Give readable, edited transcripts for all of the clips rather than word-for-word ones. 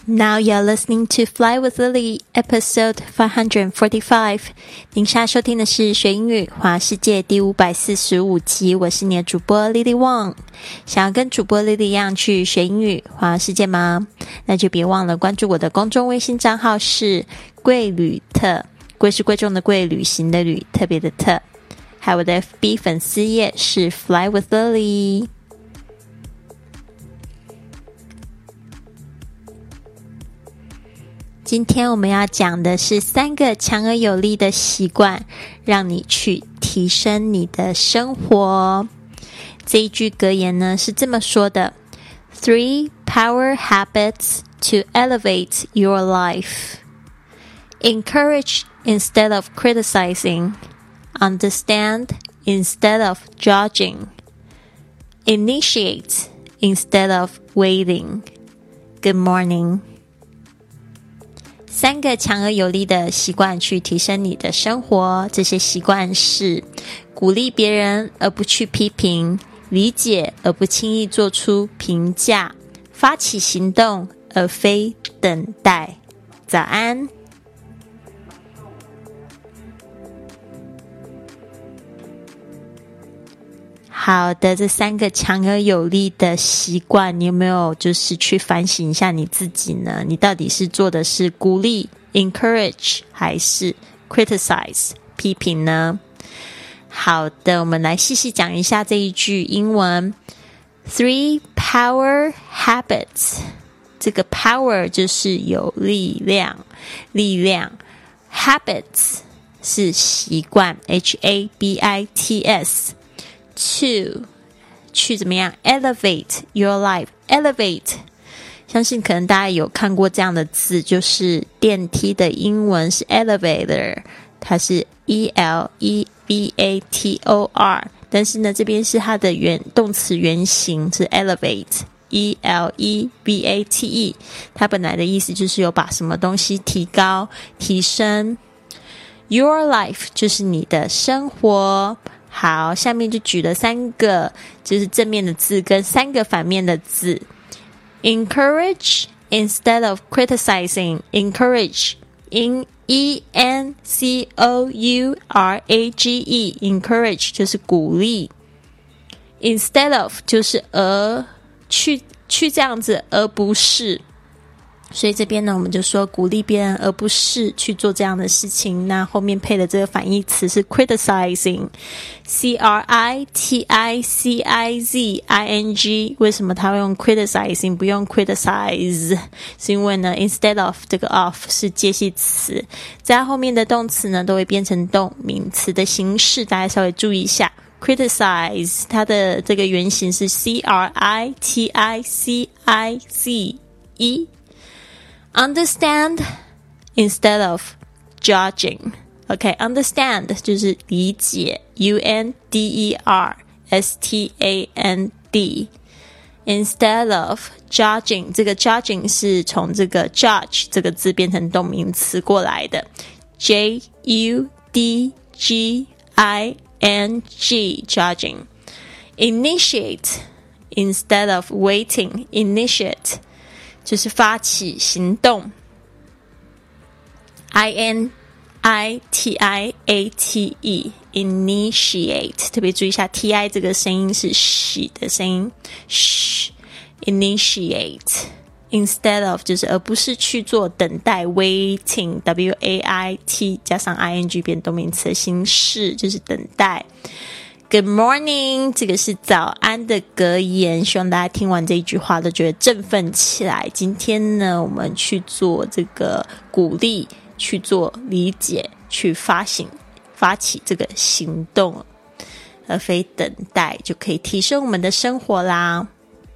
Now you're listening to Fly with Lily, episode 545. 您现在收听的是学英语华世界第545集，我是你的主播 Lily Wang。想要跟主播 Lily 一样去学英语华世界吗？那就别忘了关注我的公众微信账号是贵旅特，贵是贵重的贵，旅行的旅，特别的特。还有我的 FB 粉丝页是 Fly with Lily。今天我们要讲的是3个强而有力的习惯，让你去提升你的生活。这一句格言呢是这么说的 ：3 power habits to elevate your life. Encourage instead of criticizing. Understand instead of judging. Initiate instead of waiting. Good morning.3个强而有力的习惯去提升你的生活，这些习惯是鼓励别人而不去批评，理解而不轻易做出评价，发起行动而非等待。早安。好的，这3个强而有力的习惯，你有没有就是去反省一下你自己呢？你到底是做的是鼓励 encourage 还是 criticize 批评呢？好的，我们来细细讲一下这一句英文 3 power habits。 这个 power 就是有力量， habits 是习惯 habits。去怎么样 elevate your life. Elevate 相信可能大家有看过这样的字，就是电梯的英文是 elevator， 它是 elevator， 但是呢这边是它的动词原形是 elevate， elevate， 它本来的意思就是有把什么东西提高提升。 Your life 就是你的生活。好，下面就举了3个就是正面的字跟3个反面的字。 Encourage instead of criticizing. Encourage E-N-C-O-U-R-A-G-E Encourage 就是鼓励， Instead of 就是去这样子而不是，所以这边呢我们就说鼓励别人而不是去做这样的事情。那后面配的这个反义词是 criticizing， C-R-I-T-I-C-I-Z-I-N-G。 为什么他会用 criticizing 不用 criticize？ 是因为呢 instead of 这个 of 是介系词，在后面的动词呢都会变成动名词的形式，大家稍微注意一下。criticize 它的这个原型是 C-R-I-T-I-C-I-Z-E。 Understand instead of judging. OK, understand 就是理解 U-N-D-E-R-S-T-A-N-D Instead of judging， 这个 judging 是从这个 judge 这个字变成动名词过来的 J-U-D-G-I-N-G Judging. Initiate instead of waiting. Initiate就是发起行动 I-N-I-T-I-A-T-E Initiate 特别注意一下 T-I 这个声音是 sh 的声音 sh Initiate Instead of 就是而不是去做等待 Waiting W-A-I-T 加上 I-N-G 变动名词的形式就是等待。Good morning， 这个是早安的格言，希望大家听完这一句话都觉得振奋起来。今天呢，我们去做这个鼓励，去做理解，去发起这个行动，而非等待，就可以提升我们的生活啦。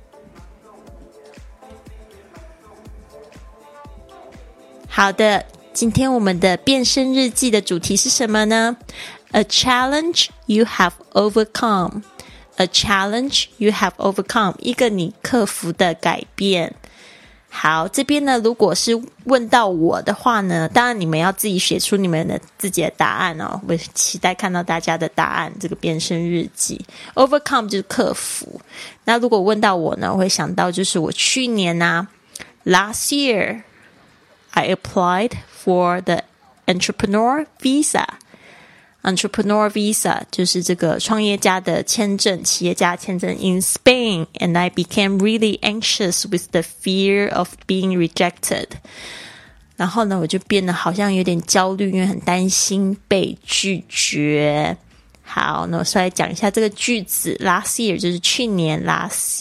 好的，今天我们的变身日记的主题是什么呢？A challenge you have overcome. A challenge you have overcome. 一个你克服的改变。好，这边呢，如果是问到我的话呢，当然你们要自己写出你们的自己的答案哦。我期待看到大家的答案。这个变身日记 ，overcome 就是克服。那如果问到我呢，我会想到就是我去年 Last year, I applied for the entrepreneur visa.Entrepreneur visa 就是这个创业家的签证，企业家签证 in Spain, and I became really anxious with the fear of being rejected. 然后呢，我就變得好像有點焦慮，因為很擔心被拒絕。好，那我稍微講一下這個句子 ，last year 就是去年 last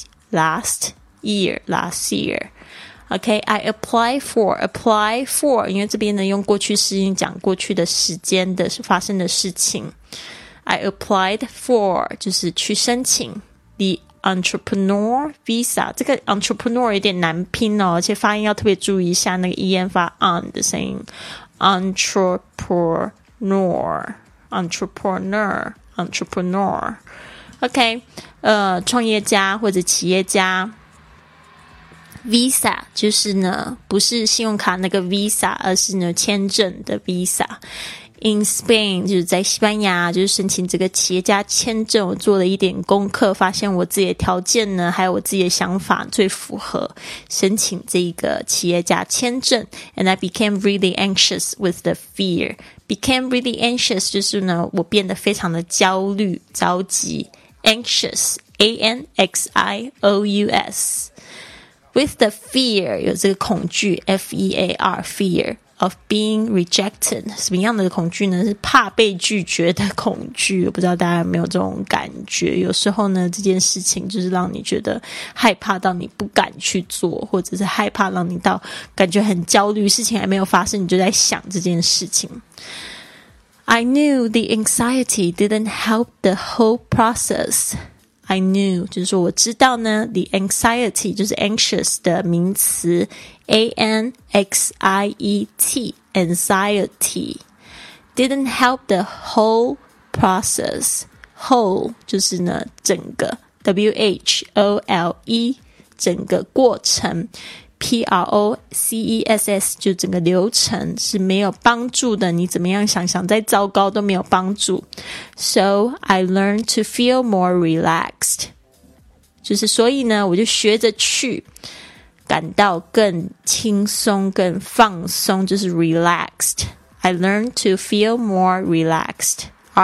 year。Okay, I apply for, 因為這邊呢用過去式講過去的時間的發生的事情。I applied for 就是去申請 the entrepreneur visa， 這個 entrepreneur 有點難拼哦，而且發音要特別注意一下那個 en 發 on 的聲音。entrepreneur OK， 創業家或者企業家。Visa 就是呢，不是信用卡那個 Visa， 而是呢簽證的 Visa。In Spain 就是在西班牙，就是申請這個企業家簽證，我做了一點功課，發現我自己的條件呢，還有我自己的想法最符合申請這個企業家簽證。And I became really anxious with the fear. Became really anxious 就是呢，我變得非常的焦慮、着急。Anxious, A-N-X-I-O-U-S。With the fear 有这个恐惧 F-E-A-R fear of being rejected， 什么样的恐惧呢？是怕被拒绝的恐惧。我不知道大家有没有这种感觉，有时候呢这件事情就是让你觉得害怕到你不敢去做，或者是害怕让你到感觉很焦虑，事情还没有发生你就在想这件事情。I knew the anxiety didn't help the whole process.I knew 就是说我知道呢 the anxiety 就是 anxious 的名词 A-N-X-I-E-T anxiety didn't help the whole process whole 就是呢整个 W-H-O-L-E 整个过程P-R-O-C-E-S-S 就整个流程是没有帮助的，你怎么样想再糟糕都没有帮助。So I learned to feel more relaxed， 就是所以呢我就学着去感到更轻松更放松，就是 relaxed。 I learned to feel more relaxed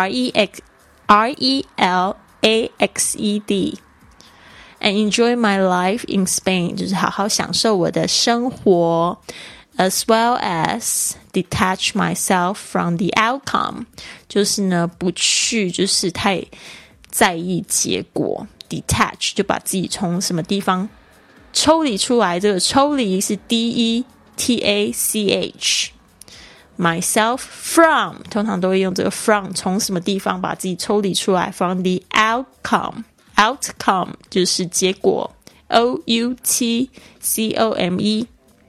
R-E-L-A-X-E-D。And enjoy my life in Spain 就是好好享受我的生活 as well as detach myself from the outcome 就是呢不去就是太在意结果 detach 就把自己从什么地方抽离出来，这个抽离是 D-E-T-A-C-H myself from 通常都会用这个 from 从什么地方把自己抽离出来 from the outcome就是结果 O-U-T-C-O-M-E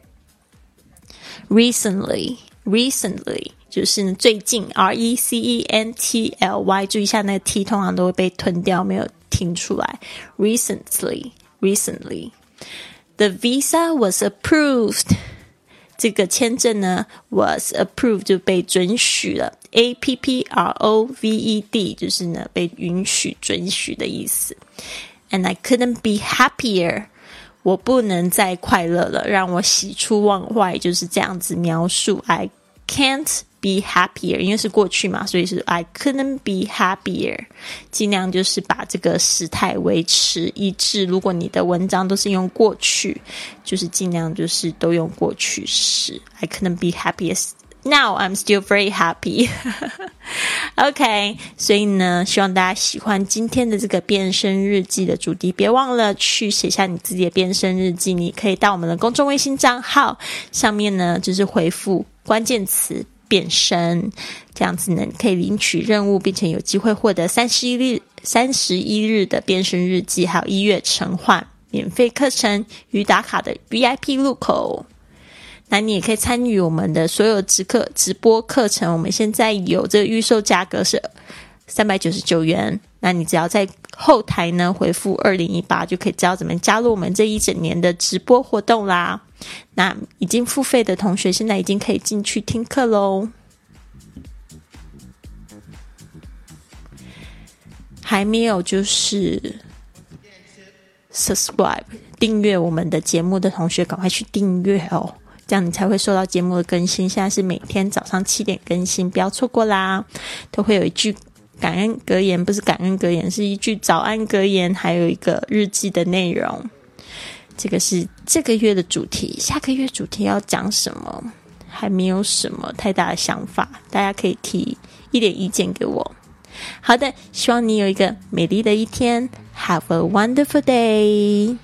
recently 就是最近 R-E-C-E-N-T-L-Y 注意一下那个 T 通常都会被吞掉，没有听出来 recently the visa was approved 这个签证呢 was approved 就被准许了 A-P-P-R-O-V-E-D 就是呢被允许准许的意思 And I couldn't be happier 我不能再快乐了，让我喜出望外，就是这样子描述 I can't be happier 因为是过去嘛，所以是 I couldn't be happier 尽量就是把这个时态维持一致，如果你的文章都是用过去，就是尽量就是都用过去式 I couldn't be happier Now I'm still very happy OK 所以呢希望大家喜欢今天的这个变声日记的主题，别忘了去写下你自己的变声日记，你可以到我们的公众微信账号上面呢就是回复关键词变声，这样子呢你可以领取任务，并且有机会获得31日的变声日记，还有1月晨换免费课程与打卡的 VIP 入口。那你也可以参与我们的所有直播课程，我们现在有这个预售价格是399元，那你只要在后台呢回复2018就可以知道怎么加入我们这一整年的直播活动啦。那已经付费的同学现在已经可以进去听课咯，还没有就是 subscribe 订阅我们的节目的同学赶快去订阅哦，这样你才会收到节目的更新。现在是每天早上7点更新，不要错过啦。都会有一句感恩格言，不是感恩格言，是一句早安格言，还有一个日记的内容。这个是这个月的主题，下个月主题要讲什么还没有什么太大的想法，大家可以提一点意见给我。好的，希望你有一个美丽的一天。Have a wonderful day.